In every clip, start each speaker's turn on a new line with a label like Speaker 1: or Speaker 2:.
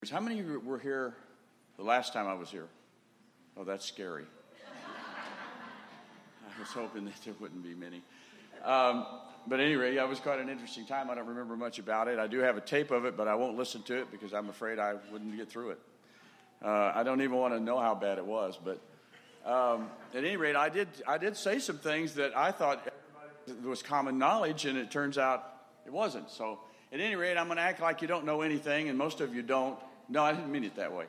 Speaker 1: How many of you were here the last time I was here? Oh, that's scary. I was hoping that there wouldn't be many. But anyway, it was quite an interesting time. I don't remember much about it. I do have a tape of it, but I won't listen to it because I'm afraid I wouldn't get through it. I don't even want to know how bad it was. But at any rate, I did say some things that I thought was common knowledge, and it turns out it wasn't. So at any rate, I'm going to act like you don't know anything, and most of you don't. No, I didn't mean it that way.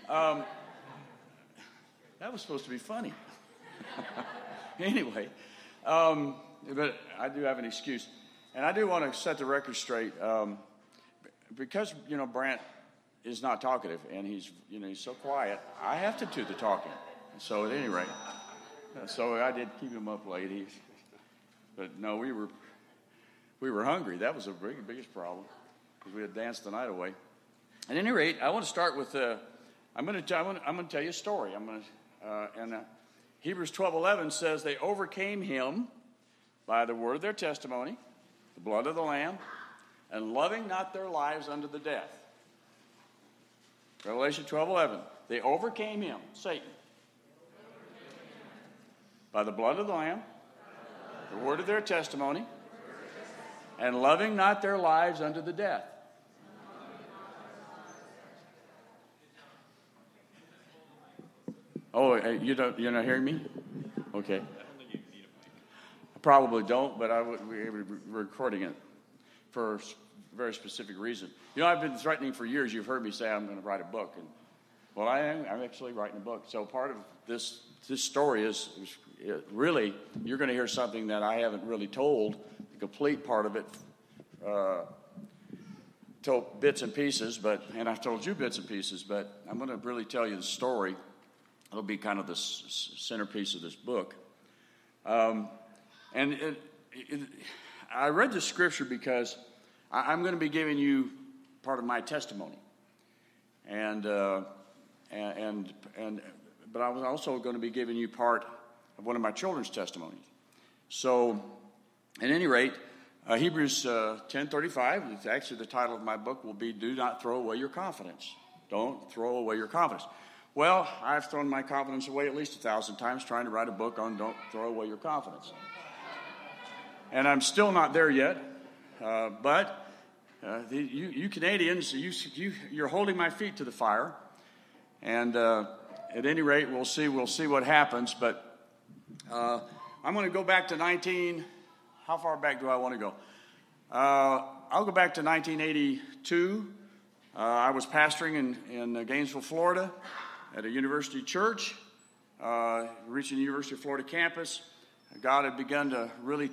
Speaker 1: That was supposed to be funny. Anyway, but I do have an excuse. And I do want to set the record straight. Because, Brant is not talkative, and he's so quiet, I have to do the talking. So at any rate, so I did keep him up late. But no, we were hungry. That was the biggest problem, because we had danced the night away. At any rate, I want to start with I'm going to tell you a story. Hebrews 12:11 says they overcame him by the word of their testimony, the blood of the Lamb, and loving not their lives unto the death. Revelation 12:11. They overcame him, Satan, by the blood of the Lamb, the word of their testimony, and loving not their lives unto the death. Oh, you're not hearing me? Okay. I probably don't, but we're recording it for a very specific reason. I've been threatening for years. You've heard me say I'm going to write a book. And, well, I'm actually writing a book. So part of this story is really, you're going to hear something that I haven't really told, the complete part of it, told bits and pieces, and I've told you bits and pieces, but I'm going to really tell you the story. It'll be kind of the centerpiece of this book. I read the scripture because I'm going to be giving you part of my testimony, but I was also going to be giving you part of one of my children's testimonies. So, at any rate, Hebrews 10:35. It's actually the title of my book will be "Do Not Throw Away Your Confidence." Don't throw away your confidence. Well, I've thrown my confidence away at least 1,000 times trying to write a book on "Don't Throw Away Your Confidence," and I'm still not there yet. But you Canadians, you're holding my feet to the fire, and at any rate, we'll see what happens. But I'm going to go back to How far back do I want to go? I'll go back to 1982. I was pastoring in Gainesville, Florida, at a university church, reaching the University of Florida campus. God had begun to really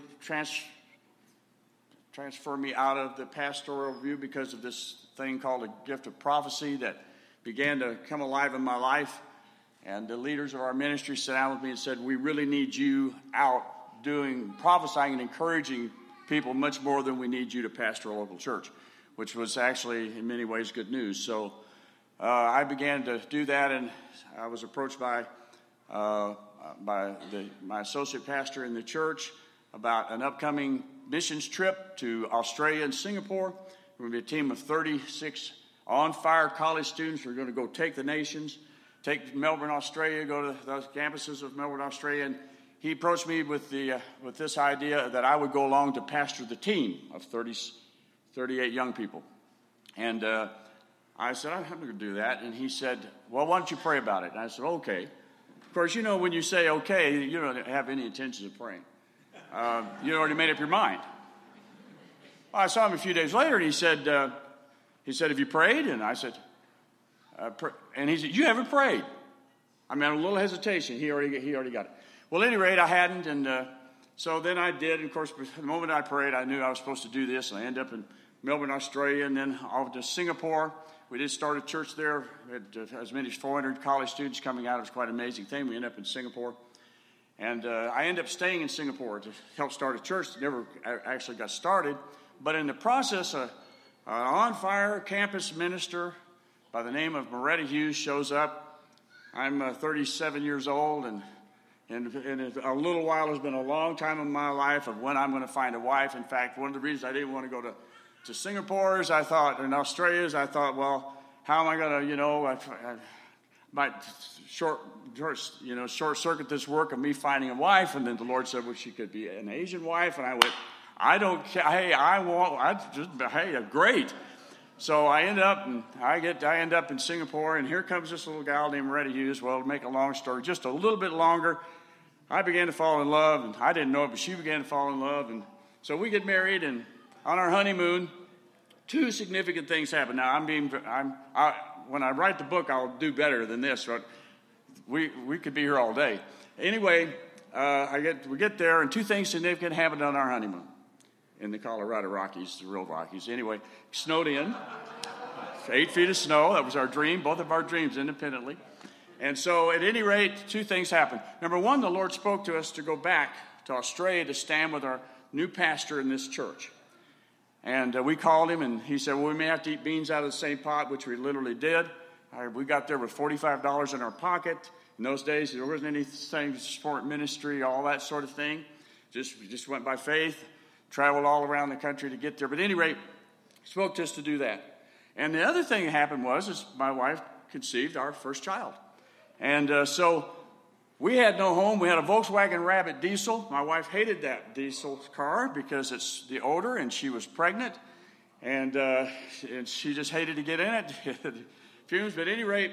Speaker 1: transfer me out of the pastoral view because of this thing called a gift of prophecy that began to come alive in my life. And the leaders of our ministry sat down with me and said, we really need you out prophesying and encouraging people much more than we need you to pastor a local church, which was actually in many ways good news. So I began to do that, and I was approached by my associate pastor in the church about an upcoming missions trip to Australia and Singapore. We're going to be a team of 36 on-fire college students. We're going to go take the nations, take Melbourne, Australia, go to those campuses of Melbourne, Australia, and he approached me with this idea that I would go along to pastor the team of 38 young people. And I said, I'm going to do that. And he said, well, why don't you pray about it? And I said, okay. Of course, when you say okay, you don't have any intentions of praying. You already made up your mind. Well, I saw him a few days later, and he said, have you prayed? And I said, and he said, you haven't prayed. I mean, a little hesitation. He already got it. Well, at any rate, I hadn't, and so then I did. And of course, the moment I prayed, I knew I was supposed to do this, and I ended up in Melbourne, Australia, and then off to Singapore. We did start a church there. We had as many as 400 college students coming out. It was quite an amazing thing. We ended up in Singapore, and I ended up staying in Singapore to help start a church that never actually got started. But in the process, an on-fire campus minister by the name of Moretta Hughes shows up. I'm 37 years old, and in a little while has been a long time in my life of when I'm going to find a wife. In fact, one of the reasons I didn't want to go to Singapore is I thought, in Australia is I thought, well, how am I going to, I might short circuit this work of me finding a wife. And then the Lord said, well, she could be an Asian wife. And I went, I don't care. Hey, great. So I end up in Singapore, and here comes this little gal named Retta Hughes. Well, to make a long story just a little bit longer, I began to fall in love, and I didn't know it, but she began to fall in love. And so we get married, and on our honeymoon, two significant things happen. Now, when I write the book, I'll do better than this, but we could be here all day. Anyway, we get there, and two things significant happened on our honeymoon in the Colorado Rockies, the real Rockies. Anyway, snowed in, 8 feet of snow. That was our dream, both of our dreams independently. And so at any rate, two things happened. Number one, the Lord spoke to us to go back to Australia to stand with our new pastor in this church. And we called him, and he said, well, we may have to eat beans out of the same pot, which we literally did. We got there with $45 in our pocket. In those days, there wasn't anything sport ministry, all that sort of thing. We just went by faith, traveled all around the country to get there. But at any rate, he spoke to us to do that. And the other thing that happened was my wife conceived our first child. And so we had no home. We had a Volkswagen Rabbit diesel. My wife hated that diesel car because it's the odor, and she was pregnant. And she just hated to get in it, fumes. But at any rate,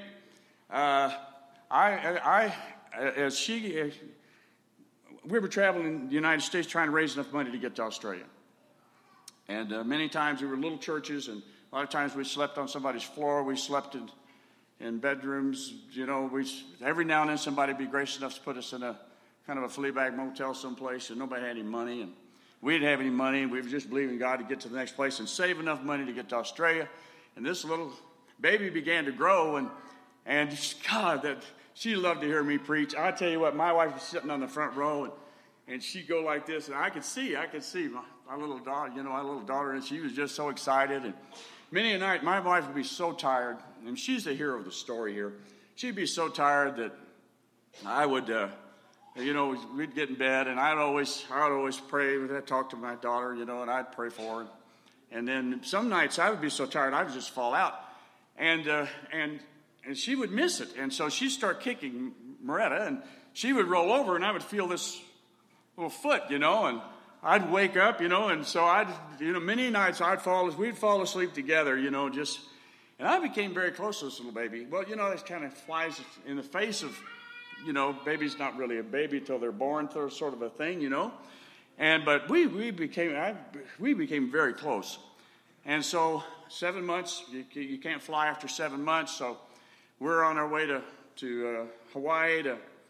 Speaker 1: we were traveling in the United States trying to raise enough money to get to Australia. And many times we were little churches, and a lot of times we slept on somebody's floor. We slept in bedrooms. Every now and then somebody would be gracious enough to put us in a kind of a flea bag motel someplace, and nobody had any money, and we didn't have any money. We were just believing God to get to the next place and save enough money to get to Australia. And this little baby began to grow, and God, that she loved to hear me preach. I tell you what, my wife was sitting on the front row, and she'd go like this, and I could see my little daughter, and she was just so excited. And many a night, my wife would be so tired, and she's the hero of the story here. She'd be so tired that I would, we'd get in bed, and I'd always pray. I'd talk to my daughter, and I'd pray for her. And then some nights I would be so tired I would just fall out, and she would miss it, and so she'd start kicking Moretta, and she would roll over, and I would feel this little foot, and I'd wake up, and so many nights we'd fall asleep together, and I became very close to this little baby. Well, this kind of flies in the face of, baby's not really a baby till they're born, sort of a thing, but we became very close. And so 7 months, you can't fly after 7 months, so we're on our way to Hawaii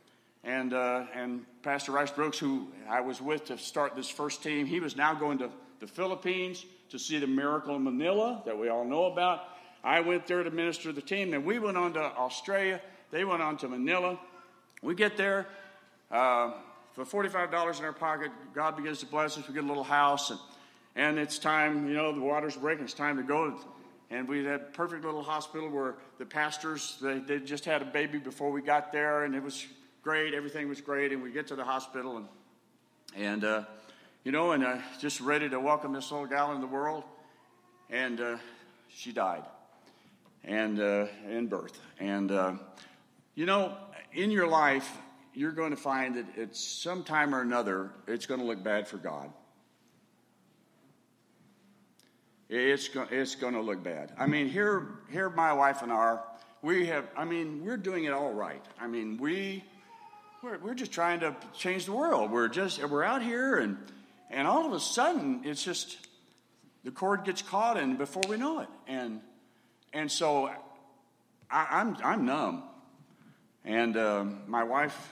Speaker 1: and Pastor Rice Brooks, who I was with to start this first team, he was now going to the Philippines to see the miracle in Manila that we all know about. I went there to minister to the team. Then we went on to Australia. They went on to Manila. We get there. For $45 in our pocket, God begins to bless us. We get a little house, and it's time, the water's breaking. It's time to go. And we had a perfect little hospital where the pastors, they just had a baby before we got there, and it was great. Everything was great. And we get to the hospital, and just ready to welcome this little gal in the world. And she died, and in birth. And, in your life, you're going to find that it's sometime or another, it's going to look bad for God. It's going to look bad. I mean, here my wife and we're doing it all right. I mean, we're just trying to change the world. We're out here, and all of a sudden, it's just the cord gets caught, and before we know it, and so I'm numb, and my wife,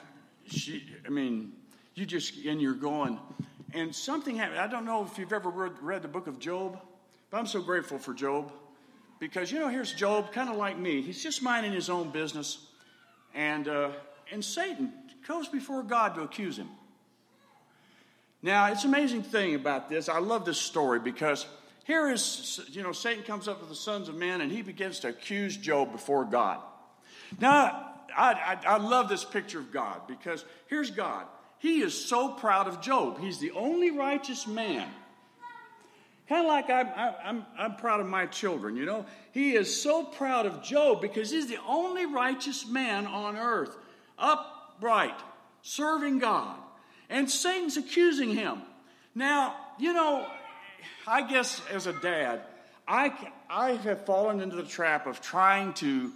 Speaker 1: you're going, and something happened. I don't know if you've ever read the book of Job, but I'm so grateful for Job, because here's Job, kind of like me. He's just minding his own business, and Satan goes before God to accuse him. Now, it's an amazing thing about this. I love this story because here is, Satan comes up with the sons of men, and he begins to accuse Job before God. Now, I love this picture of God because here's God. He is so proud of Job. He's the only righteous man. Kind of like I'm proud of my children, you know. He is so proud of Job because he's the only righteous man on earth, upright, serving God. And Satan's accusing him. Now, you know, I guess as a dad, I have fallen into the trap of trying to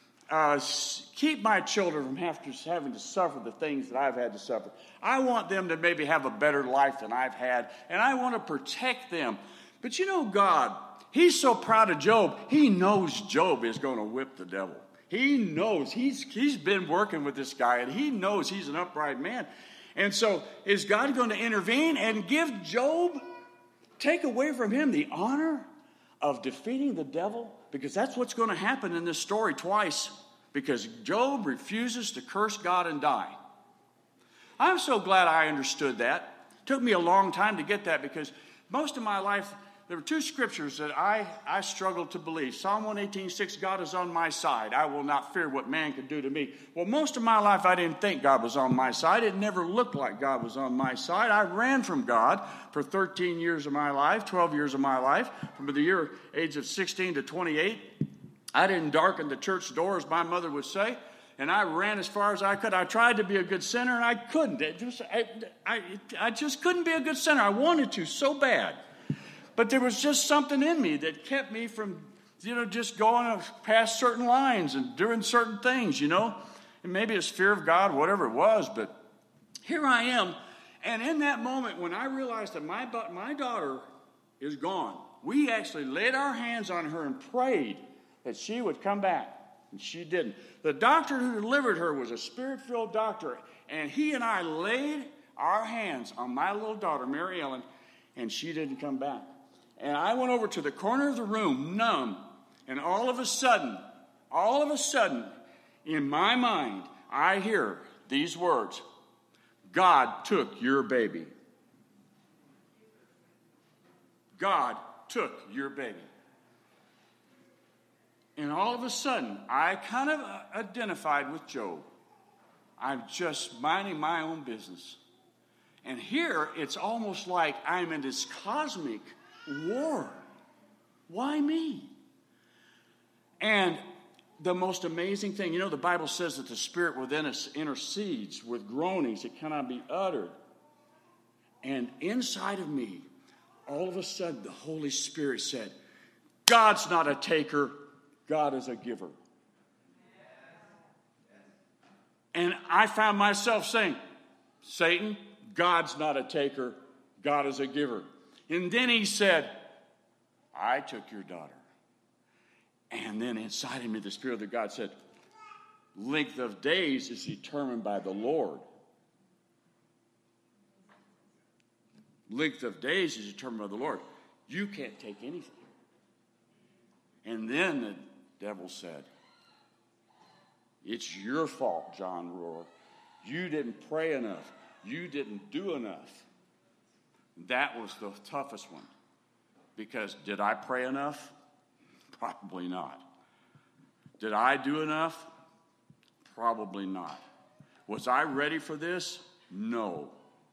Speaker 1: keep my children from having to suffer the things that I've had to suffer. I want them to maybe have a better life than I've had, and I want to protect them. But you know, God, he's so proud of Job, he knows Job is going to whip the devil. He knows. He's been working with this guy, and he knows he's an upright man. And so is God going to intervene and give Job, take away from him the honor of defeating the devil? Because that's what's going to happen in this story twice. Because Job refuses to curse God and die. I'm so glad I understood that. It took me a long time to get that because most of my life, there were two scriptures that I struggled to believe. Psalm 118:6, God is on my side. I will not fear what man can do to me. Well, most of my life I didn't think God was on my side. It never looked like God was on my side. I ran from God for 13 years of my life, 12 years of my life, from the age of 16 to 28. I didn't darken the church door, as my mother would say, and I ran as far as I could. I tried to be a good sinner, and I couldn't. I just couldn't be a good sinner. I wanted to so bad. But there was just something in me that kept me from, just going past certain lines and doing certain things, And maybe it's fear of God, whatever it was. But here I am. And in that moment when I realized that my daughter is gone, we actually laid our hands on her and prayed that she would come back. And she didn't. The doctor who delivered her was a spirit-filled doctor. And he and I laid our hands on my little daughter, Mary Ellen, and she didn't come back. And I went over to the corner of the room, numb, and all of a sudden, in my mind, I hear these words, God took your baby. God took your baby. And all of a sudden, I kind of identified with Job. I'm just minding my own business. And here, it's almost like I'm in this cosmic war. Why me? And the most amazing thing, the Bible says that the Spirit within us intercedes with groanings that cannot be uttered. And inside of me, all of a sudden, the Holy Spirit said, God's not a taker, God is a giver. And I found myself saying, Satan, God's not a taker, God is a giver. And then he said, I took your daughter. And then inside of me, the Spirit of God said, length of days is determined by the Lord. Length of days is determined by the Lord. You can't take anything. And then the devil said, it's your fault, John Rohr. You didn't pray enough. You didn't do enough. That was the toughest one. Because did I pray enough? Probably not. Did I do enough? Probably not. Was I ready for this? No.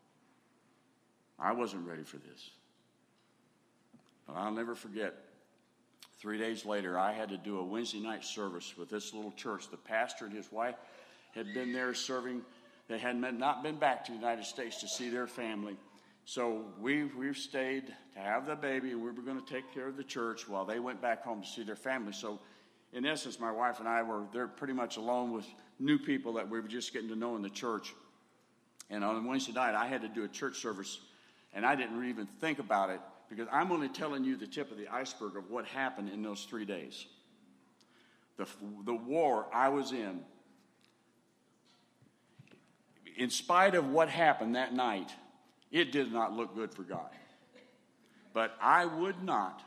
Speaker 1: I wasn't ready for this. But I'll never forget, 3 days later, I had to do a Wednesday night service with this little church. The pastor and his wife had been there serving. They had not been back to the United States to see their family. So we've stayed to have the baby, and we were going to take care of the church while they went back home to see their family. So in essence, my wife and I were there pretty much alone with new people that we were just getting to know in the church. And on Wednesday night, I had to do a church service, and I didn't even think about it because I'm only telling you the tip of the iceberg of what happened in those 3 days. The war I was in spite of what happened that night, it did not look good for God. But I would not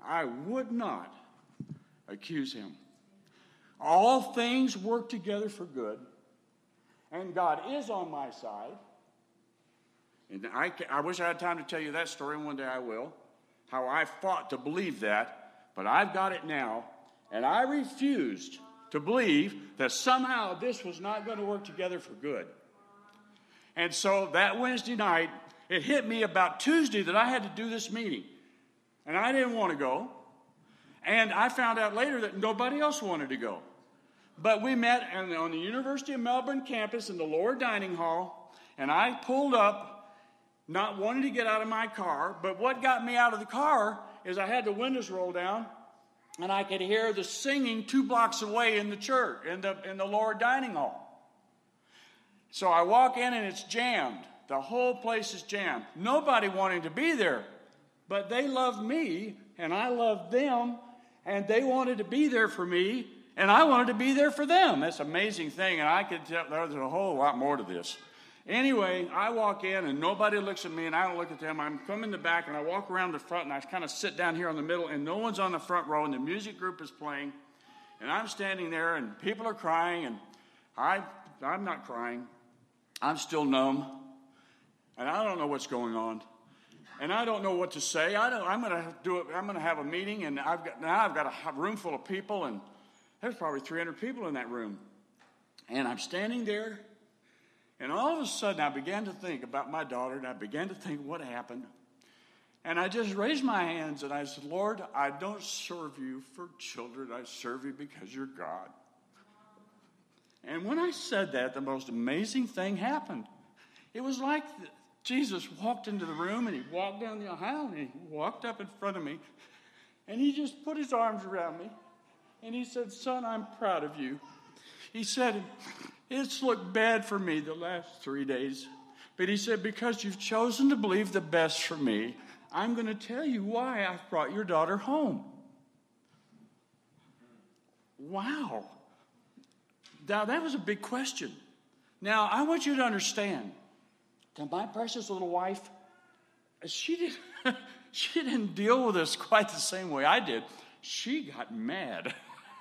Speaker 1: accuse him. All things work together for good, and God is on my side. And I wish I had time to tell you that story, and one day I will, how I fought to believe that, but I've got it now, and I refused to believe that somehow this was not going to work together for good. And so that Wednesday night, it hit me about Tuesday that I had to do this meeting. And I didn't want to go. And I found out later that nobody else wanted to go. But we met on the University of Melbourne campus in the lower dining hall, and I pulled up, not wanting to get out of my car. But what got me out of the car is I had the windows rolled down, and I could hear the singing 2 blocks away in the church, in the lower dining hall. So I walk in, and it's jammed. The whole place is jammed. Nobody wanting to be there. But they loved me, and I loved them, and they wanted to be there for me, and I wanted to be there for them. That's an amazing thing, and I could tell there's a whole lot more to this. Anyway, I walk in, and nobody looks at me, and I don't look at them. I'm coming in the back, and I walk around the front, and I kind of sit down here in the middle, and no one's on the front row, and the music group is playing, and I'm standing there, and people are crying, and I'm not crying. I'm still numb, and I don't know what's going on. And I don't know what to say. I'm going to have a meeting, and I've got a room full of people, and there's probably 300 people in that room. And I'm standing there, and all of a sudden I began to think about my daughter, and I began to think what happened. And I just raised my hands, and I said, Lord, I don't serve you for children. I serve you because you're God. And when I said that, the most amazing thing happened. It was like Jesus walked into the room, and he walked down the aisle, and he walked up in front of me, and he just put his arms around me, and he said, son, I'm proud of you. He said, it's looked bad for me the last 3 days, but he said, because you've chosen to believe the best for me, I'm going to tell you why I've brought your daughter home. Wow. Now, that was a big question. Now, I want you to understand, that my precious little wife, she didn't deal with this quite the same way I did. She got mad.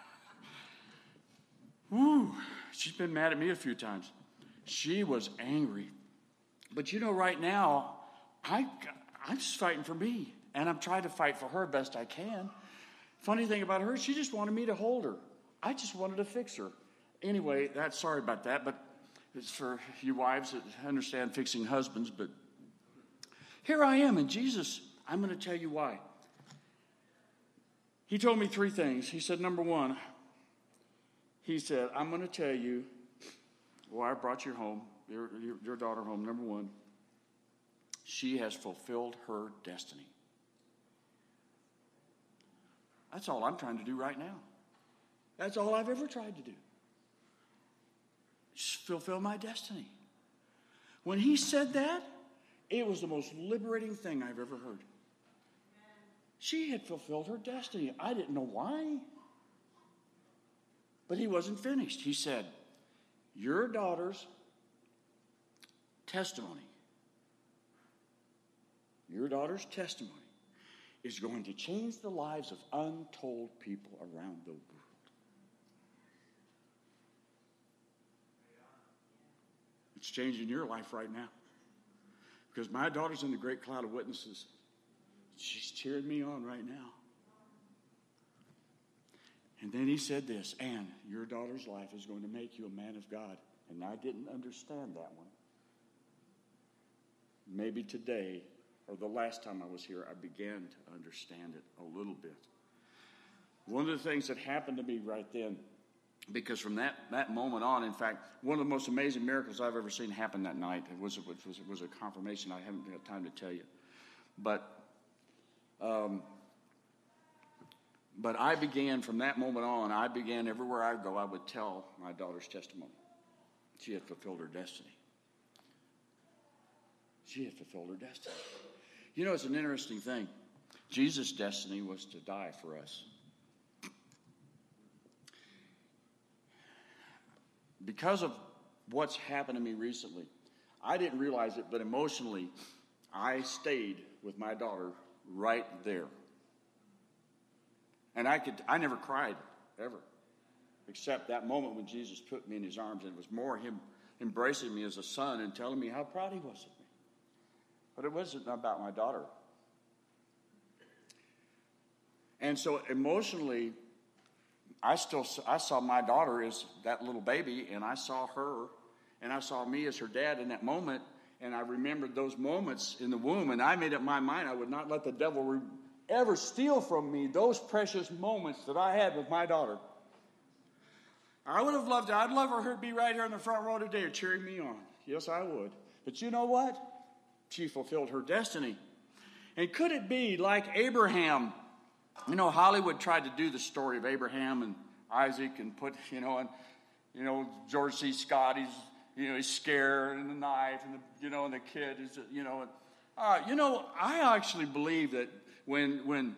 Speaker 1: Woo, she's been mad at me a few times. She was angry. But you know, right now, I'm just fighting for me, and I'm trying to fight for her best I can. Funny thing about her, she just wanted me to hold her. I just wanted to fix her. Anyway, sorry about that, but it's for you wives that understand fixing husbands, but here I am, and Jesus, I'm going to tell you why. He told me 3 things. He said, number 1, he said, I'm going to tell you why I brought you home, your daughter home. Number 1, she has fulfilled her destiny. That's all I'm trying to do right now. That's all I've ever tried to do. Just fulfill my destiny. When he said that, it was the most liberating thing I've ever heard. She had fulfilled her destiny. I didn't know why. But he wasn't finished. He said, your daughter's testimony is going to change the lives of untold people around the world. It's changing your life right now. Because my daughter's in the great cloud of witnesses. She's cheering me on right now. And then he said this, and your daughter's life is going to make you a man of God. And I didn't understand that one. Maybe today, or the last time I was here, I began to understand it a little bit. One of the things that happened to me right then, because from that moment on, in fact, one of the most amazing miracles I've ever seen happen that night was a confirmation I haven't got time to tell you. But I began, from that moment on, everywhere I go, I would tell my daughter's testimony. She had fulfilled her destiny. She had fulfilled her destiny. You know, it's an interesting thing. Jesus' destiny was to die for us. Because of what's happened to me recently, I didn't realize it, but emotionally, I stayed with my daughter right there. And I never cried, ever. Except that moment when Jesus put me in his arms, and it was more him embracing me as a son and telling me how proud he was of me. But it wasn't about my daughter. And so emotionally, I saw my daughter as that little baby, and I saw her, and I saw me as her dad in that moment, and I remembered those moments in the womb, and I made up my mind I would not let the devil ever steal from me those precious moments that I had with my daughter. I would have loved it. I'd love her to be right here in the front row today cheering me on. Yes, I would. But you know what? She fulfilled her destiny. And could it be like Abraham? You know, Hollywood tried to do the story of Abraham and Isaac and put, George C. Scott, he's scared and the knife and and the kid is, I actually believe that when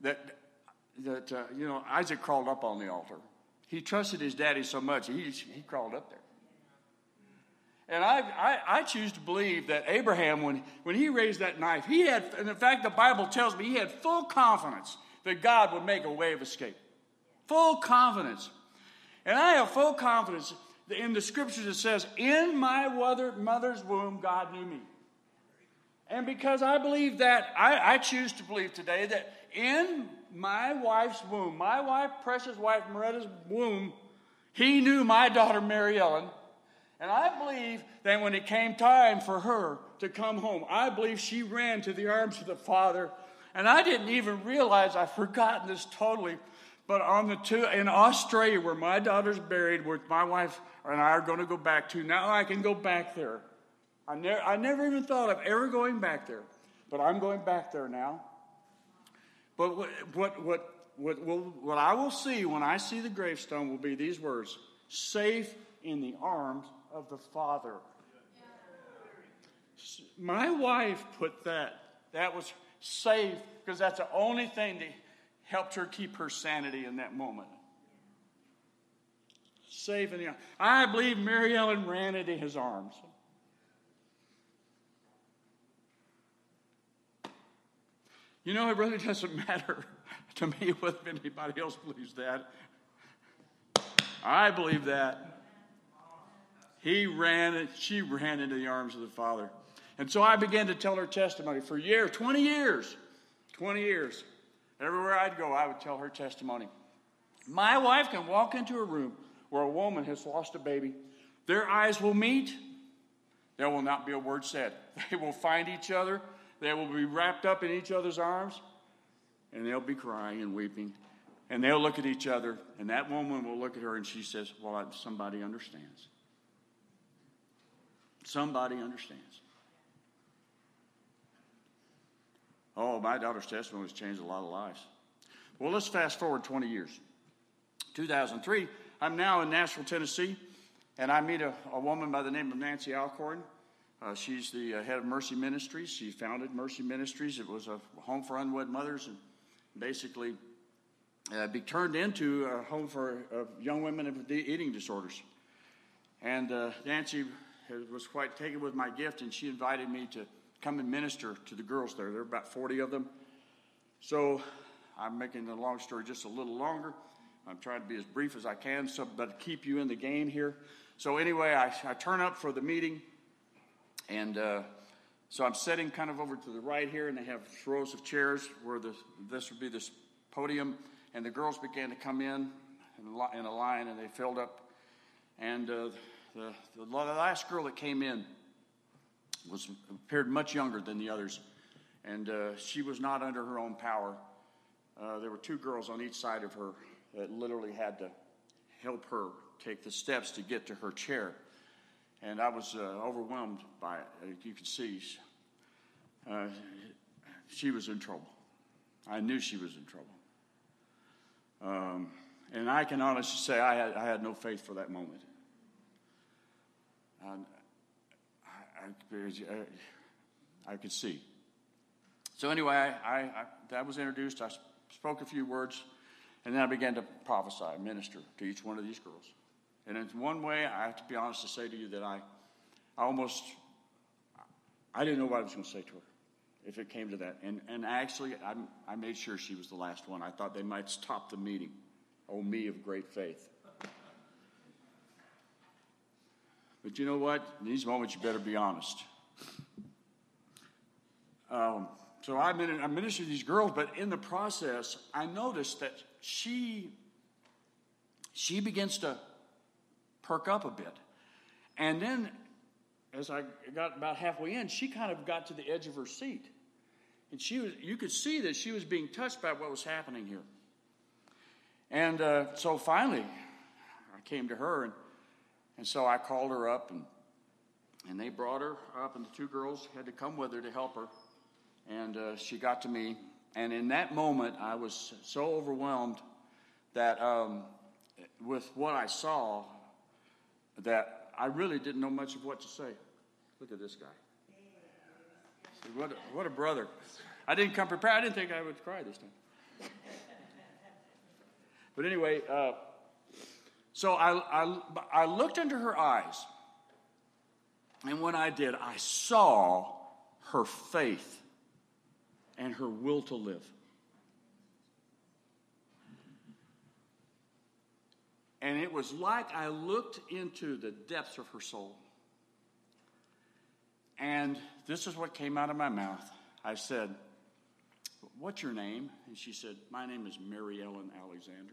Speaker 1: Isaac crawled up on the altar. He trusted his daddy so much, he crawled up there. And I choose to believe that Abraham, when he raised that knife, and in fact, the Bible tells me he had full confidence that God would make a way of escape. Full confidence. And I have full confidence in the scriptures that says, in my mother's womb, God knew me. And because I believe that, I choose to believe today that in my wife's womb, my wife, precious wife, Moretta's womb, he knew my daughter, Mary Ellen. And I believe that when it came time for her to come home, I believe she ran to the arms of the Father. And I didn't even realize, I've forgotten this totally, but in Australia, where my daughter's buried, where my wife and I are going to go back to, now I can go back there. I never even thought of ever going back there, but I'm going back there now. But what I will see when I see the gravestone will be these words: safe in the arms of the Father. My wife put that. That was safe, because that's the only thing that helped her keep her sanity in that moment. Safe in the arms. I believe Mary Ellen ran into his arms. You know, it really doesn't matter to me whether anybody else believes that. I believe that. She ran into the arms of the Father. And so I began to tell her testimony for years, 20 years. Everywhere I'd go, I would tell her testimony. My wife can walk into a room where a woman has lost a baby. Their eyes will meet. There will not be a word said. They will find each other. They will be wrapped up in each other's arms, and they'll be crying and weeping. And they'll look at each other, and that woman will look at her, and she says, well, somebody understands. Somebody understands. Oh, my daughter's testimony has changed a lot of lives. Well, let's fast forward 20 years. 2003, I'm now in Nashville, Tennessee, and I meet a woman by the name of Nancy Alcorn. She's the head of Mercy Ministries. She founded Mercy Ministries. It was a home for unwed mothers, and basically be turned into a home for young women with eating disorders. And Nancy was quite taken with my gift, and she invited me to come and minister to the girls there. There are about 40 of them. So I'm making the long story just a little longer. I'm trying to be as brief as I can, but keep you in the game here. So anyway, I turn up for the meeting. And so I'm sitting kind of over to the right here, and they have rows of chairs where this would be this podium. And the girls began to come in a line, and they filled up. And the last girl that came in appeared much younger than the others. And she was not under her own power. There were two girls on each side of her that literally had to help her take the steps to get to her chair. And I was overwhelmed by it. You could see she was in trouble. I knew she was in trouble. And I can honestly say I had no faith for that moment. I could see. So anyway, I was introduced. I spoke a few words, and then I began to prophesy, minister to each one of these girls. And in one way, I have to be honest to say to you that I didn't know what I was going to say to her if it came to that. And actually, I made sure she was the last one. I thought they might stop the meeting. Oh, me of great faith. But you know what? In these moments, you better be honest. So I ministered to these girls, but in the process, I noticed that she begins to perk up a bit. And then, as I got about halfway in, she kind of got to the edge of her seat. And you could see that she was being touched by what was happening here. And so finally, I came to her, and so I called her up, and they brought her up, and the two girls had to come with her to help her. And she got to me. And in that moment, I was so overwhelmed that with what I saw, that I really didn't know much of what to say. Look at this guy. What a brother. I didn't come prepared. I didn't think I would cry this time. But anyway, so I looked into her eyes. And when I did, I saw her faith and her will to live. And it was like I looked into the depths of her soul. And this is what came out of my mouth. I said, "What's your name?" And she said, "My name is Mary Ellen Alexander."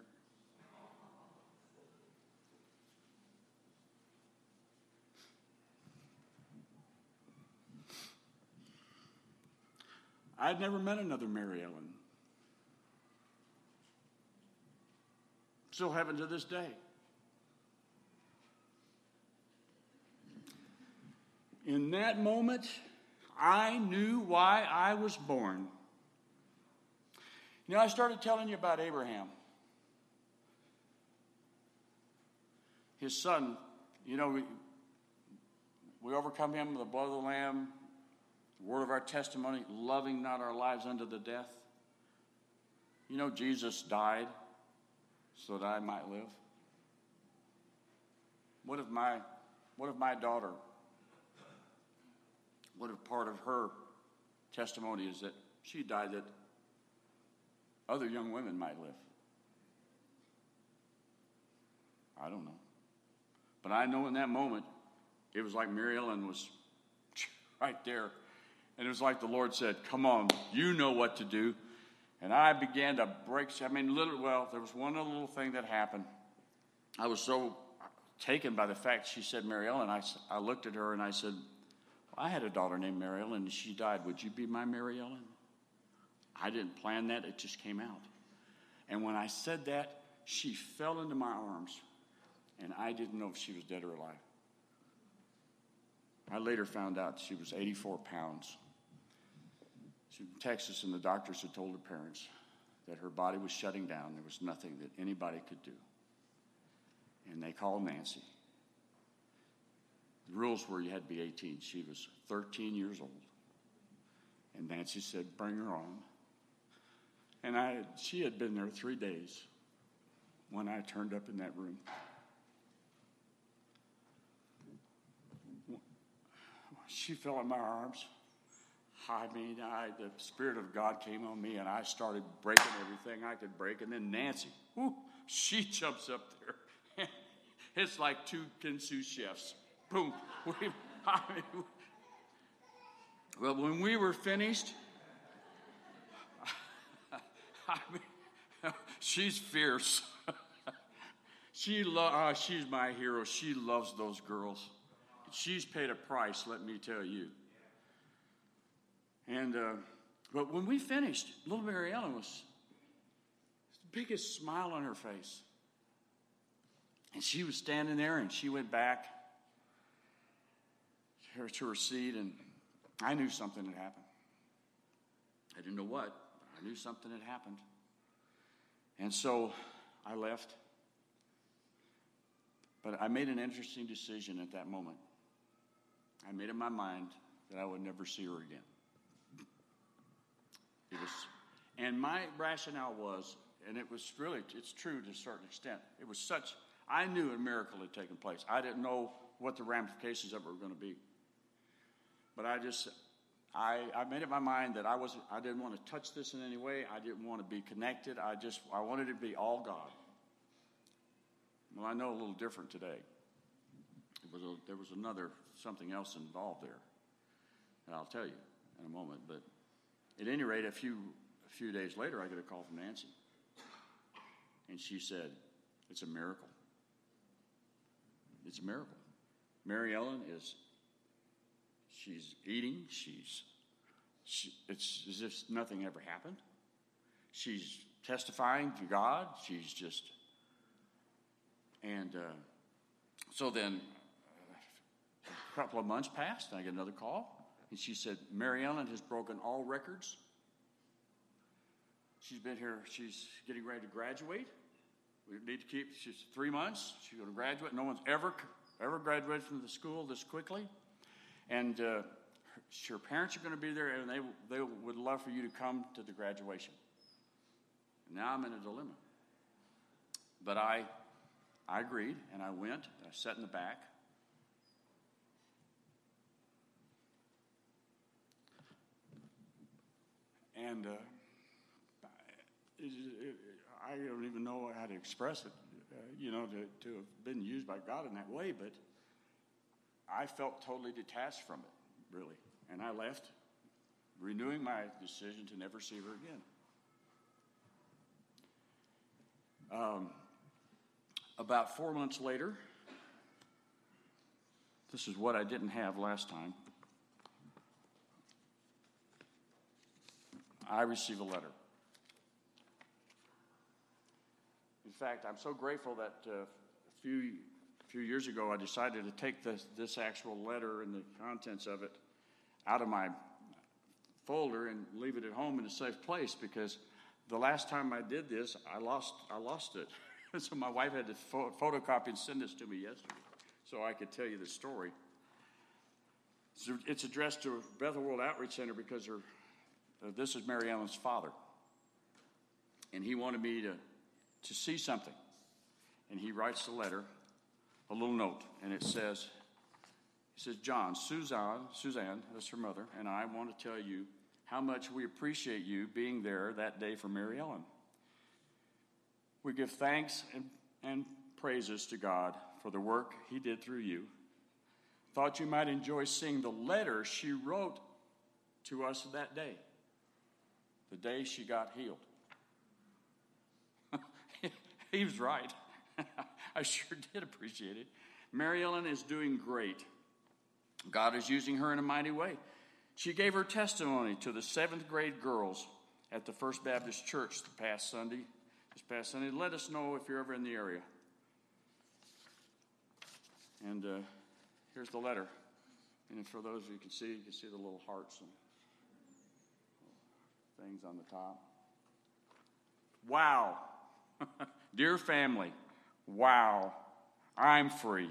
Speaker 1: I'd never met another Mary Ellen. Still haven't to this day. In that moment, I knew why I was born. You know, I started telling you about Abraham. His son, you know, we overcome him with the blood of the Lamb, the word of our testimony, loving not our lives unto the death. You know, Jesus died so that I might live. What if my daughter, what if part of her testimony is that she died that other young women might live? I don't know. But I know in that moment, it was like Mary Ellen was right there. And it was like the Lord said, "Come on, you know what to do." And I began to break. I mean, there was one little thing that happened. I was so taken by the fact she said Mary Ellen. I looked at her and I said, "I had a daughter named Mary Ellen and she died. Would you be my Mary Ellen?" I didn't plan that. It just came out. And when I said that, she fell into my arms. And I didn't know if she was dead or alive. I later found out she was 84 pounds. She was in Texas, and the doctors had told her parents that her body was shutting down. There was nothing that anybody could do. And they called Nancy. The rules were you had to be 18. She was 13 years old. And Nancy said, "Bring her on." And she had been there 3 days when I turned up in that room. She fell in my arms. I mean, the Spirit of God came on me, and I started breaking everything I could break. And then Nancy, she jumps up there. It's like two Kinsu chefs. Boom. Well, when we were finished, she's fierce. She's my hero. She loves those girls. She's paid a price, let me tell you. And but when we finished, little Mary Ellen was the biggest smile on her face. And she was standing there, and she went back to her seat, and I knew something had happened. I didn't know what, but I knew something had happened. And so I left. But I made an interesting decision at that moment. I made up my mind that I would never see her again. And my rationale was, and it's true to a certain extent, I knew a miracle had taken place. I didn't know what the ramifications of it were going to be. But I made up my mind that I didn't want to touch this in any way. I didn't want to be connected. I wanted it to be all God. Well, I know a little different today. There was something else involved there, and I'll tell you in a moment. But at any rate, a few days later, I get a call from Nancy, and she said, "It's a miracle. It's a miracle. Mary Ellen she's eating, she's it's as if nothing ever happened. She's testifying to God. She's just, and so then a couple of months passed, and I get another call, and she said, Mary Ellen has broken all records. She's been here, she's getting ready to graduate. We need to keep, she's 3 months, she's going to graduate. No one's ever graduated from the school this quickly. And her parents are going to be there, and they would love for you to come to the graduation. And now I'm in a dilemma. But I agreed, and I went. I sat in the back. And I don't even know how to express it, to have been used by God in that way, but I felt totally detached from it, really. And I left, renewing my decision to never see her again. About 4 months later, this is what I didn't have last time. I received a letter. In fact, I'm so grateful that a few years ago I decided to take this actual letter and the contents of it out of my folder and leave it at home in a safe place, because the last time I did this, I lost it. So my wife had to photocopy and send this to me yesterday so I could tell you the story. So it's addressed to Bethel World Outreach Center because this is Mary Ellen's father. And he wanted me to see something. And he writes the letter, a little note, and it says, John, Suzanne, that's her mother, and I want to tell you how much we appreciate you being there that day for Mary Ellen. We give thanks and praises to God for the work he did through you. Thought you might enjoy seeing the letter she wrote to us that day, the day she got healed. He was right. I sure did appreciate it. Mary Ellen is doing great. God is using her in a mighty way. She gave her testimony to the 7th grade girls at the First Baptist Church this past Sunday. Let us know if you're ever in the area. And here's the letter. And for those of you you can see the little hearts and things on the top. Wow. Dear family, wow, I'm free.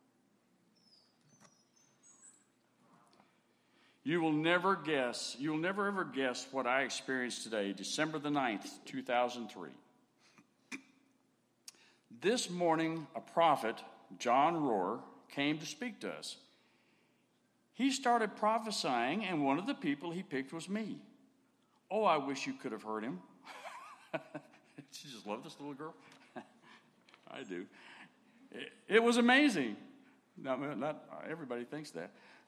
Speaker 1: You'll never ever guess what I experienced today, December the 9th, 2003. This morning, a prophet, John Rohr, came to speak to us. He started prophesying, and one of the people he picked was me. Oh, I wish you could have heard him. She just loved this little girl. I do. It was amazing. Not everybody thinks that.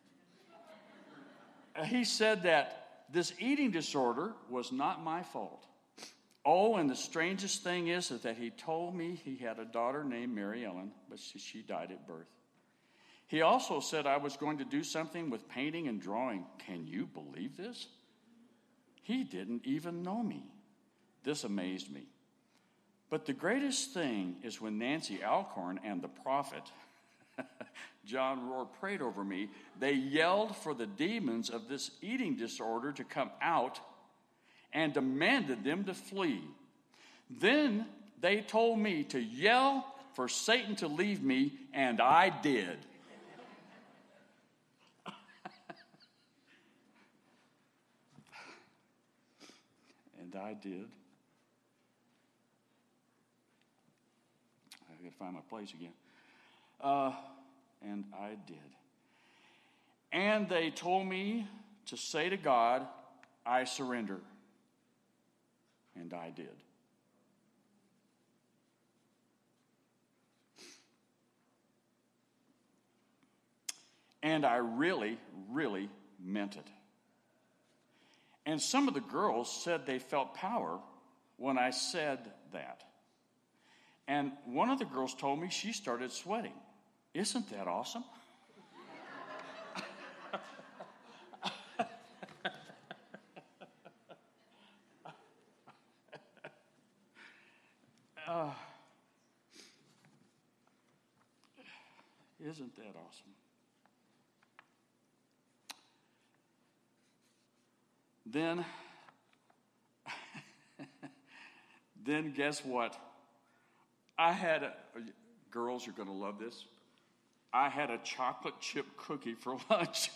Speaker 1: He said that this eating disorder was not my fault. Oh, and the strangest thing is that he told me he had a daughter named Mary Ellen, but she died at birth. He also said I was going to do something with painting and drawing. Can you believe this? He didn't even know me. This amazed me. But the greatest thing is when Nancy Alcorn and the prophet, John Rohr, prayed over me, they yelled for the demons of this eating disorder to come out and demanded them to flee. Then they told me to yell for Satan to leave me, and I did. And I did. I got to find my place again. And I did. And they told me to say to God, I surrender. And I did. And I really, really meant it. And some of the girls said they felt power when I said that. And one of the girls told me she started sweating. Isn't that awesome? Isn't that awesome? Then guess what? Girls, you're going to love this. I had a chocolate chip cookie for lunch.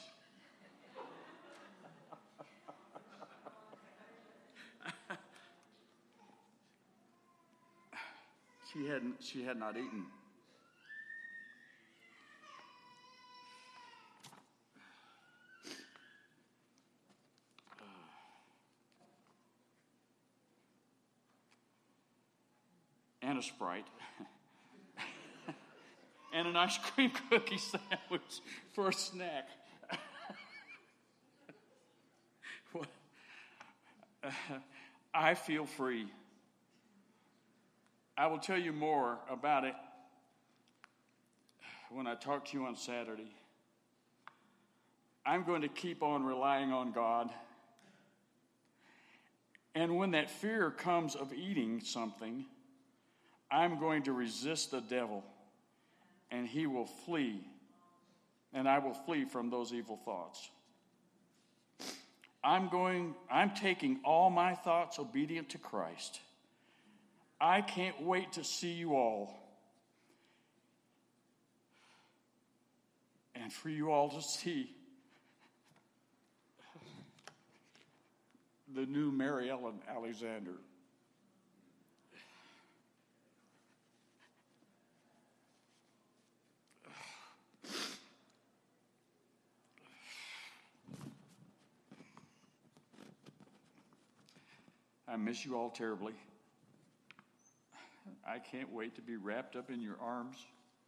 Speaker 1: She had not eaten. And a Sprite. And an ice cream cookie sandwich for a snack. I feel free. I will tell you more about it when I talk to you on Saturday. I'm going to keep on relying on God. And when that fear comes of eating something, I'm going to resist the devil, and he will flee, and I will flee from those evil thoughts. I'm taking all my thoughts obedient to Christ. I can't wait to see you all, and for you all to see the new Mary Ellen Alexander. I miss you all terribly. I can't wait to be wrapped up in your arms.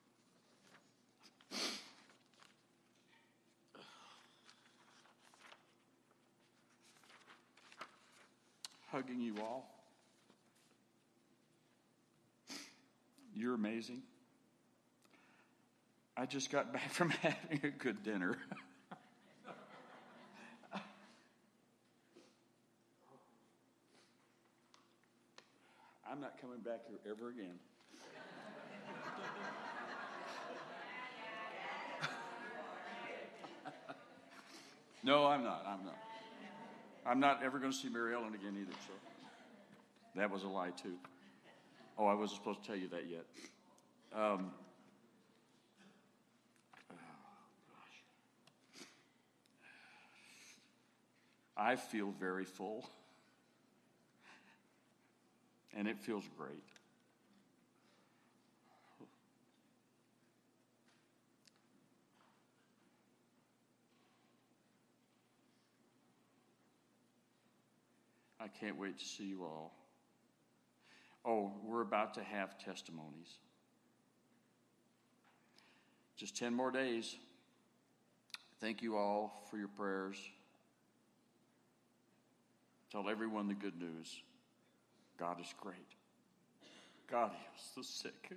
Speaker 1: Hugging you all. You're amazing. I just got back from having a good dinner. I'm not coming back here ever again. No, I'm not. I'm not ever going to see Mary Ellen again either, so that was a lie too. Oh, I wasn't supposed to tell you that yet. I feel very full. And it feels great. I can't wait to see you all. Oh, we're about to have testimonies. Just 10 more days. Thank you all for your prayers. Tell everyone the good news. God is great. God heals the sick.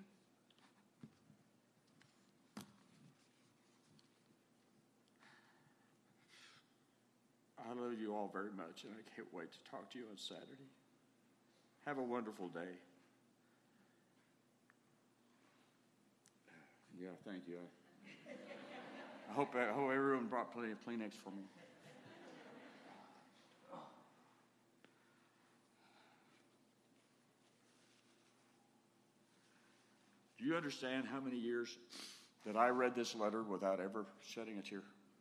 Speaker 1: I love you all very much, and I can't wait to talk to you on Saturday. Have a wonderful day. Yeah, thank you. I hope everyone brought plenty of Kleenex for me. Do you understand how many years that I read this letter without ever shedding a tear?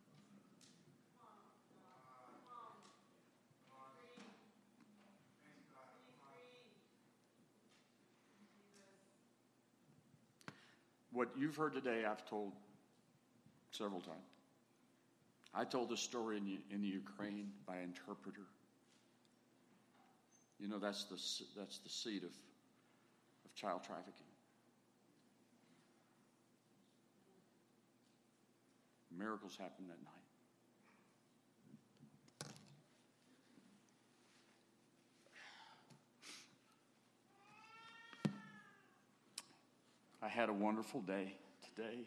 Speaker 1: What you've heard today, I've told several times. I told this story in the Ukraine by interpreter. You know, that's the seed of child trafficking. Miracles happened that night. I had a wonderful day today.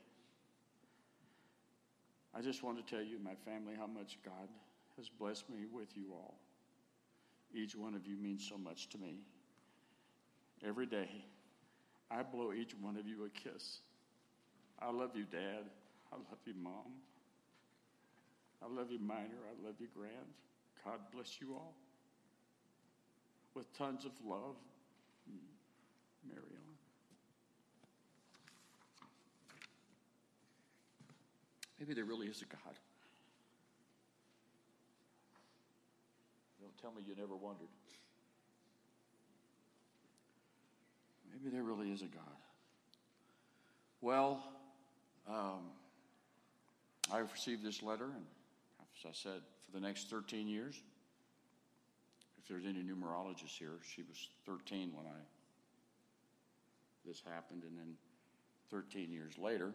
Speaker 1: I just want to tell you and my family how much God has blessed me with you all. Each one of you means so much to me. Every day, I blow each one of you a kiss. I love you, Dad. I love you, Mom. I love you, Minor. I love you, Grant. God bless you all. With tons of love, Mary Ellen. Maybe there really is a God. Don't tell me you never wondered. Maybe there really is a God. Well, I've received this letter, and as I said, for the next 13 years, if there's any numerologists here, she was 13 when this happened, and then 13 years later,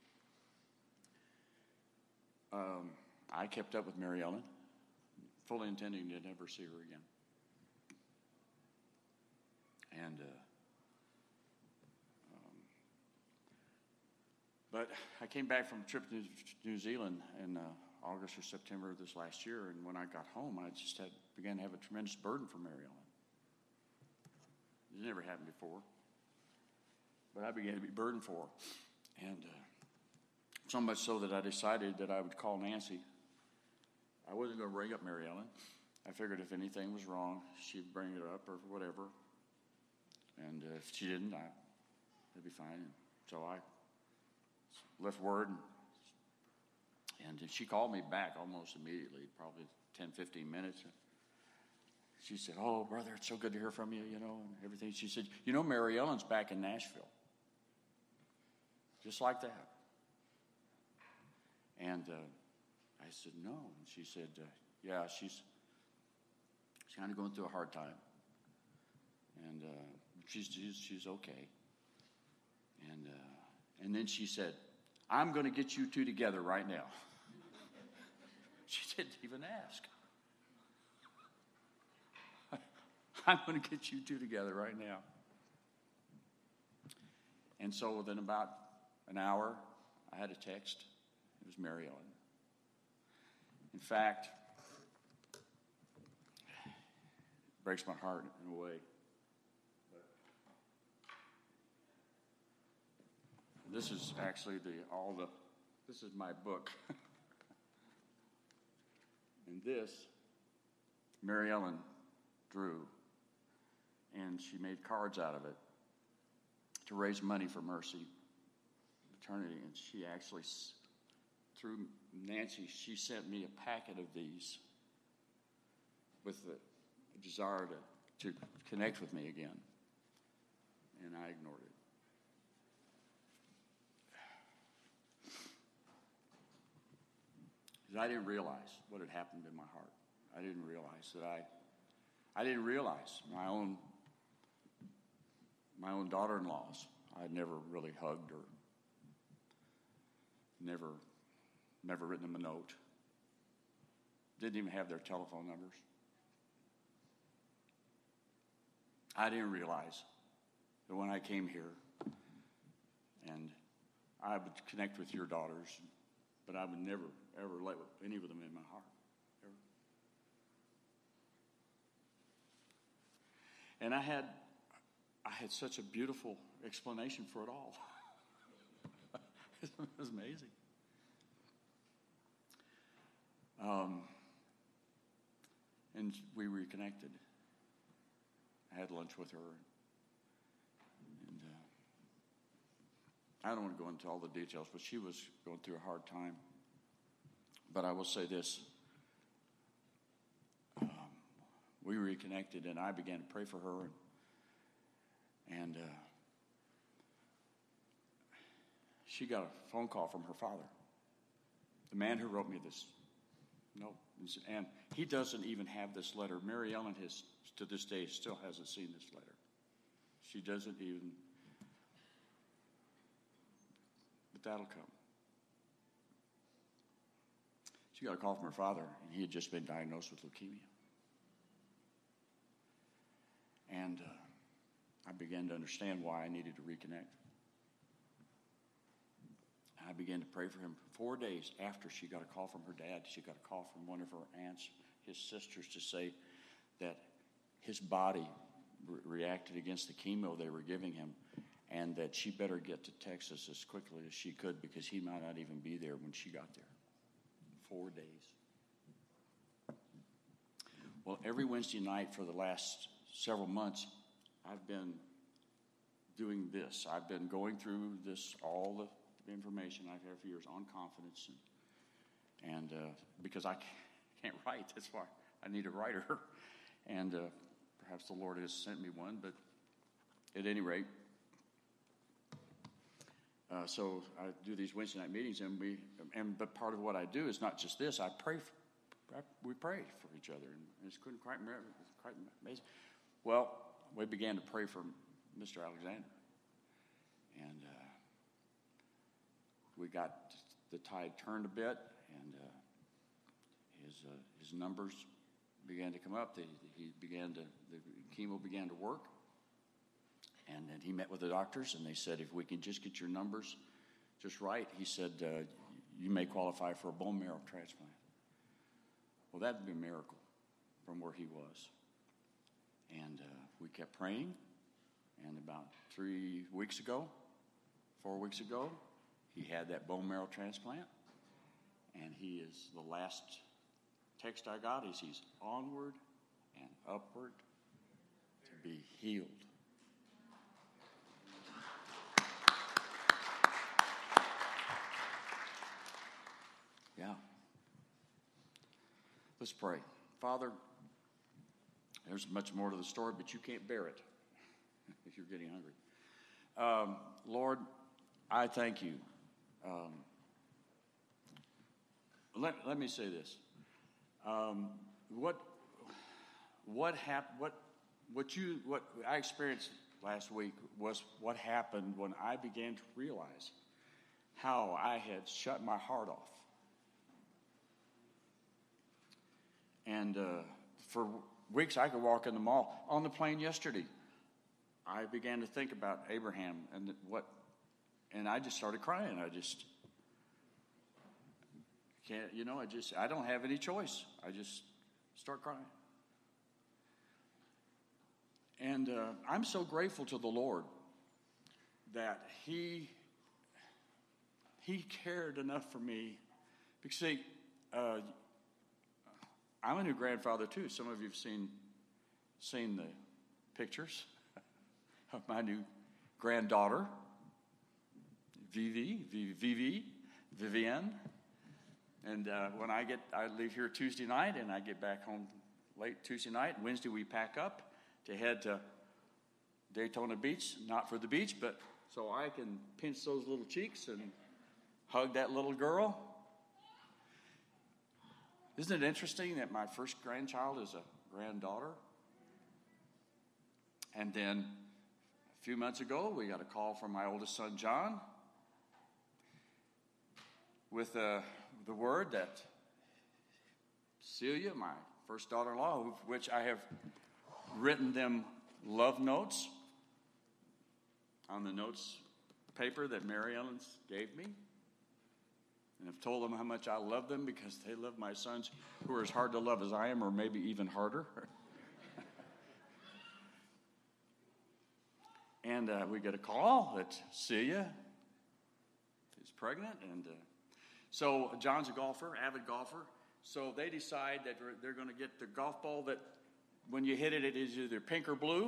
Speaker 1: I kept up with Mary Ellen, fully intending to never see her again. And but I came back from a trip to New Zealand in August or September of this last year, and when I got home, I just began to have a tremendous burden for Mary Ellen. It never happened before, but I began to be burdened for her, and so much so that I decided that I would call Nancy. I wasn't going to bring up Mary Ellen. I figured if anything was wrong, she'd bring it up or whatever, and if she didn't, it'd be fine. And so I left word, and she called me back almost immediately, probably 10, 15 minutes. She said, "Oh, brother, it's so good to hear from you, and everything." She said, "Mary Ellen's back in Nashville." Just like that. And I said, "No." And she said, "Yeah, she's kind of going through a hard time. And she's okay." And then she said, "I'm going to get you two together right now." She didn't even ask. "I'm going to get you two together right now." And so within about an hour, I had a text. It was Mary Ellen. In fact, it breaks my heart in a way. This is actually this is my book. And this, Mary Ellen drew, and she made cards out of it to raise money for Mercy Maternity. And she actually, through Nancy, she sent me a packet of these with the desire to connect with me again. And I ignored it. I didn't realize what had happened in my heart. I didn't realize my own daughter-in-laws. I'd never really hugged or never written them a note. Didn't even have their telephone numbers. I didn't realize that when I came here and I would connect with your daughters, but I would never, ever let any of them in my heart, ever. And I had such a beautiful explanation for it all. It was amazing. And we reconnected. I had lunch with her. And I don't want to go into all the details, but she was going through a hard time. But I will say this. We reconnected, and I began to pray for her. And she got a phone call from her father, the man who wrote me this note. And he doesn't even have this letter. Mary Ellen has, to this day, still hasn't seen this letter. She doesn't even, but that'll come. She got a call from her father, and he had just been diagnosed with leukemia. And I began to understand why I needed to reconnect. I began to pray for him. 4 days after she got a call from her dad, she got a call from one of her aunts, his sisters, to say that his body reacted against the chemo they were giving him, and that she better get to Texas as quickly as she could because he might not even be there when she got there. 4 days. Well, every Wednesday night for the last several months, I've been doing this. I've been going through this, all the information I've had for years on confidence, and because I can't write, that's why I need a writer, and perhaps the Lord has sent me one. But at any rate, so I do these Wednesday night meetings, but part of what I do is not just this. We pray for each other, and it's quite amazing. Well, we began to pray for Mr. Alexander, and we got the tide turned a bit, and his numbers began to come up. The chemo began to work, and then he met with the doctors, and they said, if we can just get your numbers just right, he said, you may qualify for a bone marrow transplant. Well, that would be a miracle from where he was. And we kept praying, and about 4 weeks ago, he had that bone marrow transplant, and he is, the last text I got is he's onward and upward to be healed. Yeah. Let's pray. Father, there's much more to the story, but you can't bear it if you're getting hungry. Lord, I thank you. Let me say this. What I experienced last week was what happened when I began to realize how I had shut my heart off. And for weeks I could walk in the mall. On the plane yesterday, I began to think about Abraham and I just started crying. I just can't, I don't have any choice. I just start crying. And I'm so grateful to the Lord that He cared enough for me. Because, see, I'm a new grandfather too. Some of you have seen the pictures of my new granddaughter, Vivienne. And when I leave here Tuesday night, and I get back home late Tuesday night. Wednesday we pack up to head to Daytona Beach, not for the beach, but so I can pinch those little cheeks and hug that little girl. Isn't it interesting that my first grandchild is a granddaughter? And then a few months ago, we got a call from my oldest son, John, with the word that Celia, my first daughter-in-law, which I have written them love notes on the notes paper that Mary Ellen gave me. And I've told them how much I love them because they love my sons who are as hard to love as I am, or maybe even harder. And we get a call that Celia is pregnant. And so John's a golfer, avid golfer. So they decide that they're going to get the golf ball that when you hit it, it is either pink or blue.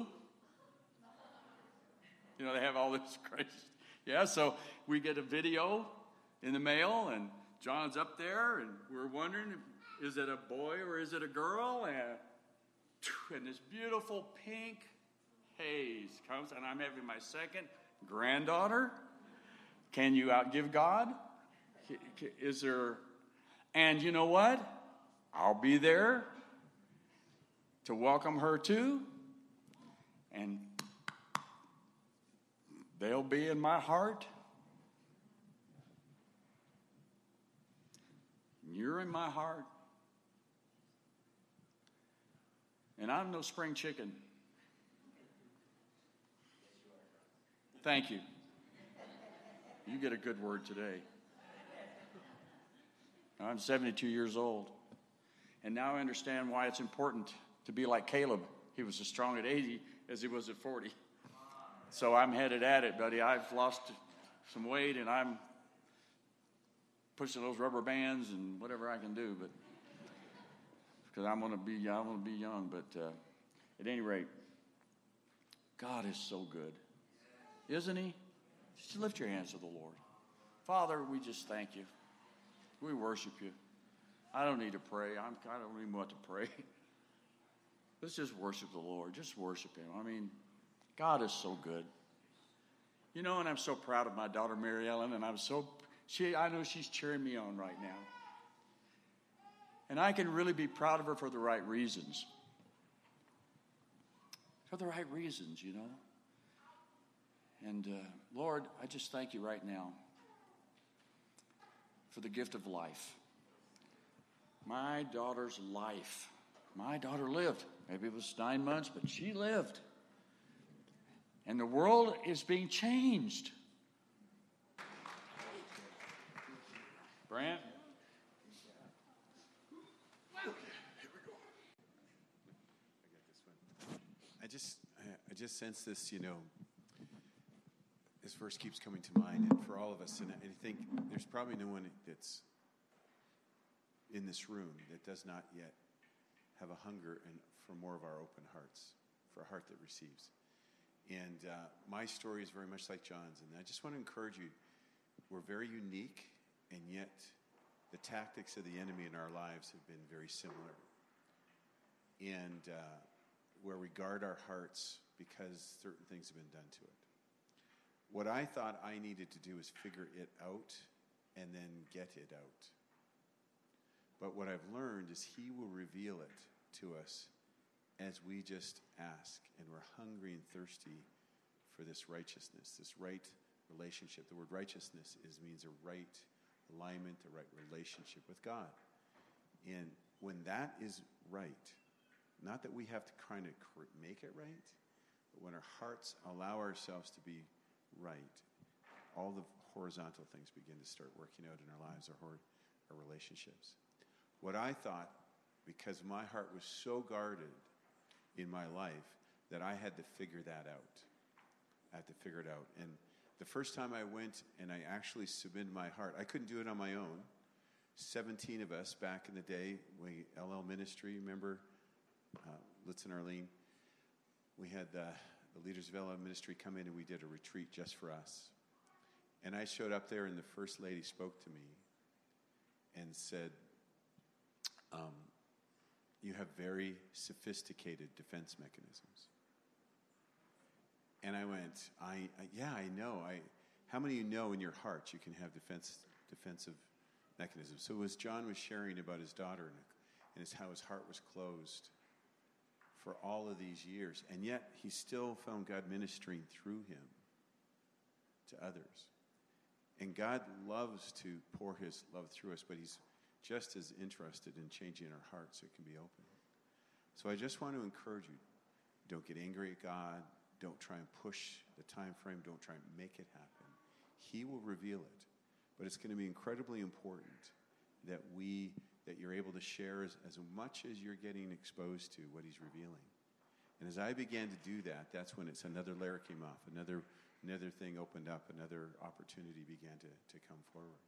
Speaker 1: They have all this crazy. Yeah, so we get a video in the mail, and John's up there, and we're wondering, is it a boy or is it a girl? And this beautiful pink haze comes, and I'm having my second granddaughter. Can you outgive God? Is there? And you know what? I'll be there to welcome her too, and they'll be in my heart. You're in my heart. And I'm no spring chicken. Thank you. You get a good word today. I'm 72 years old. And now I understand why it's important to be like Caleb. He was as strong at 80 as he was at 40. So I'm headed at it, buddy. I've lost some weight, and I'm pushing those rubber bands and whatever I can do, but because I want to be young. But at any rate, God is so good, isn't He? Just lift your hands to the Lord. Father, we just thank You. We worship You. I don't need to pray. I don't even want to pray. Let's just worship the Lord. Just worship Him. I mean, God is so good. You know, and I'm so proud of my daughter, Mary Ellen, and I know she's cheering me on right now. And I can really be proud of her for the right reasons. For the right reasons, you know. And Lord, I just thank You right now for the gift of life. My daughter's life. My daughter lived. Maybe it was 9 months, but she lived. And the world is being changed. Brant?
Speaker 2: Here we go. I got this one. I just sense this, you know, this verse keeps coming to mind, and for all of us, and I think there's probably no one that's in this room that does not yet have a hunger for more of our open hearts, for a heart that receives. And my story is very much like John's, and I just want to encourage you, we're very unique, and yet the tactics of the enemy in our lives have been very similar. And where we guard our hearts because certain things have been done to it. What I thought I needed to do is figure it out and then get it out. But what I've learned is He will reveal it to us as we just ask, and we're hungry and thirsty for this righteousness, this right relationship. The word righteousness means a right alignment, a right relationship with God. And when that is right, not that we have to kind of make it right, but when our hearts allow ourselves to be right, all the horizontal things begin to start working out in our lives, our relationships. What I thought, because my heart was so guarded in my life, that I had to figure that out. I had to figure it out. And the first time I went and I actually submitted my heart, I couldn't do it on my own. 17 of us back in the day, LL Ministry, remember? Litz and Arlene. We had the leaders of LL Ministry come in and we did a retreat just for us. And I showed up there and the First Lady spoke to me and said, you have very sophisticated defense mechanisms. And I went, yeah, I know. How many of you know in your heart you can have defensive mechanisms? So as John was sharing about his daughter and how his heart was closed for all of these years, and yet he still found God ministering through him to others. And God loves to pour His love through us, but He's just as interested in changing our hearts so it can be open. So I just want to encourage you, don't get angry at God. Don't try and push the time frame. Don't try and make it happen. He will reveal it. But it's going to be incredibly important that you're able to share as much as you're getting exposed to what He's revealing. And as I began to do that, that's when another layer came off, another thing opened up, another opportunity began to come forward.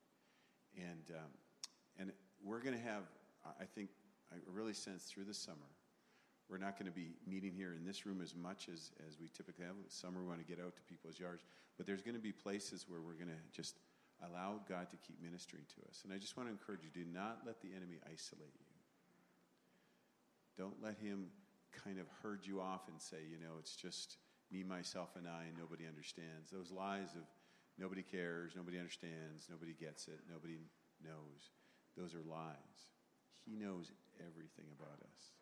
Speaker 2: And we're going to have, I really sense through the summer, we're not going to be meeting here in this room as much as we typically have. Summer, we want to get out to people's yards. But there's going to be places where we're going to just allow God to keep ministering to us. And I just want to encourage you, do not let the enemy isolate you. Don't let him kind of herd you off and say, it's just me, myself, and I, and nobody understands. Those lies of nobody cares, nobody understands, nobody gets it, nobody knows. Those are lies. He knows everything about us.